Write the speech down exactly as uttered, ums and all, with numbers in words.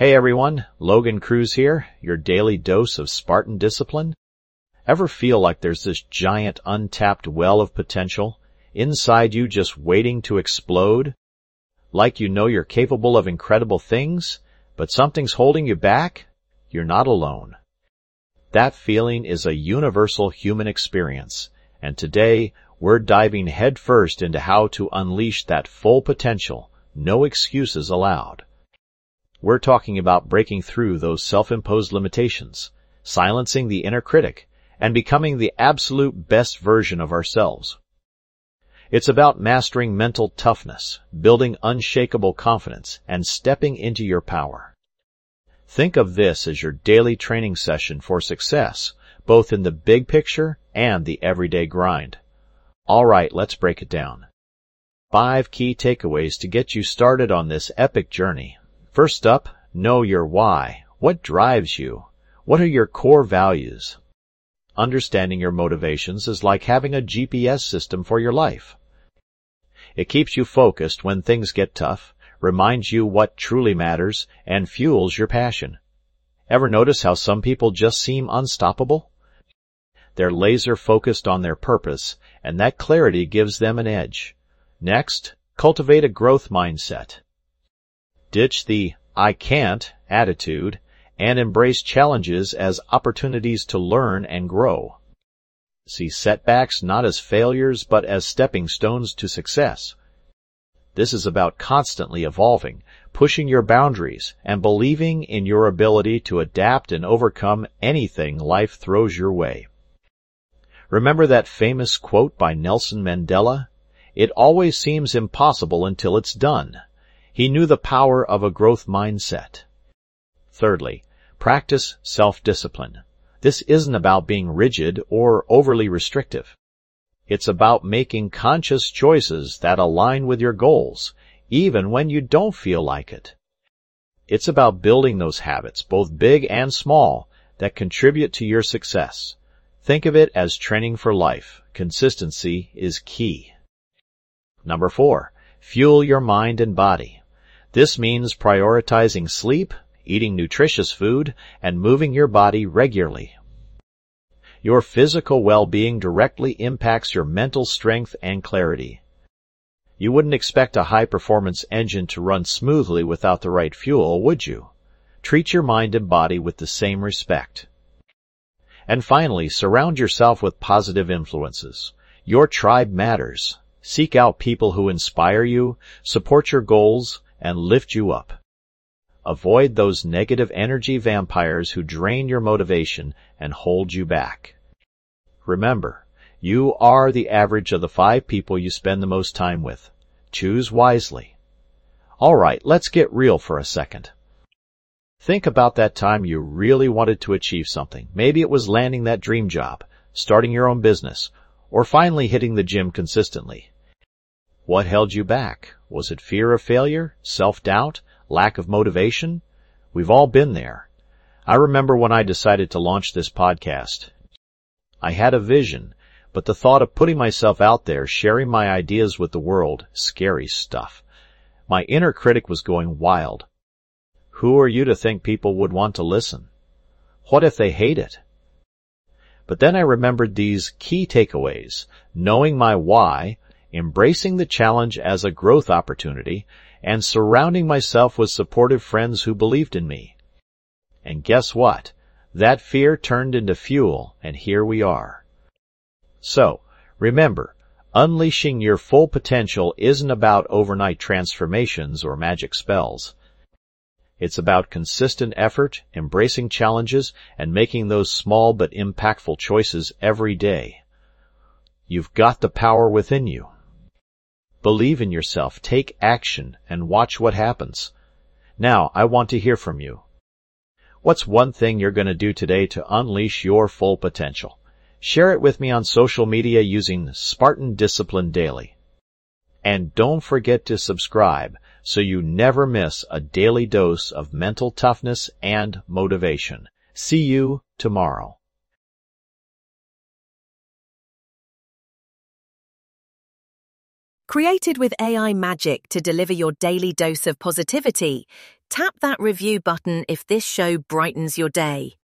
Hey everyone, Logan Cruz here, your daily dose of Spartan discipline. Ever feel like there's this giant untapped well of potential inside you just waiting to explode? Like you know you're capable of incredible things, but something's holding you back? You're not alone. That feeling is a universal human experience, and today we're diving headfirst into how to unleash that full potential, no excuses allowed. We're talking about breaking through those self-imposed limitations, silencing the inner critic, and becoming the absolute best version of ourselves. It's about mastering mental toughness, building unshakable confidence, and stepping into your power. Think of this as your daily training session for success, both in the big picture and the everyday grind. All right, let's break it down. Five key takeaways to get you started on this epic journey. First up, know your why. What drives you? What are your core values? Understanding your motivations is like having a G P S system for your life. It keeps you focused when things get tough, reminds you what truly matters, and fuels your passion. Ever notice how some people just seem unstoppable? They're laser-focused on their purpose, and that clarity gives them an edge. Next, cultivate a growth mindset. Ditch the I can't attitude and embrace challenges as opportunities to learn and grow. See setbacks not as failures but as stepping stones to success. This is about constantly evolving, pushing your boundaries, and believing in your ability to adapt and overcome anything life throws your way. Remember that famous quote by Nelson Mandela? It always seems impossible until it's done. He knew the power of a growth mindset. Thirdly, practice self-discipline. This isn't about being rigid or overly restrictive. It's about making conscious choices that align with your goals, even when you don't feel like it. It's about building those habits, both big and small, that contribute to your success. Think of it as training for life. Consistency is key. Number four, fuel your mind and body. This means prioritizing sleep, eating nutritious food, and moving your body regularly. Your physical well-being directly impacts your mental strength and clarity. You wouldn't expect a high-performance engine to run smoothly without the right fuel, would you? Treat your mind and body with the same respect. And finally, surround yourself with positive influences. Your tribe matters. Seek out people who inspire you, support your goals, and lift you up. Avoid those negative energy vampires who drain your motivation and hold you back. Remember, you are the average of the five people you spend the most time with. Choose wisely. All right, let's get real for a second. Think about that time you really wanted to achieve something. Maybe it was landing that dream job, starting your own business, or finally hitting the gym consistently. What held you back? Was it fear of failure, self-doubt, lack of motivation? We've all been there. I remember when I decided to launch this podcast. I had a vision, but the thought of putting myself out there, sharing my ideas with the world, scary stuff. My inner critic was going wild. Who are you to think people would want to listen? What if they hate it? But then I remembered these key takeaways, knowing my why, embracing the challenge as a growth opportunity, and surrounding myself with supportive friends who believed in me. And guess what? That fear turned into fuel, and here we are. So, remember, unleashing your full potential isn't about overnight transformations or magic spells. It's about consistent effort, embracing challenges, and making those small but impactful choices every day. You've got the power within you. Believe in yourself, take action, and watch what happens. Now, I want to hear from you. What's one thing you're going to do today to unleash your full potential? Share it with me on social media using Spartan Discipline Daily. And don't forget to subscribe so you never miss a daily dose of mental toughness and motivation. See you tomorrow. Created with A I magic to deliver your daily dose of positivity, Tap that review button if this show brightens your day.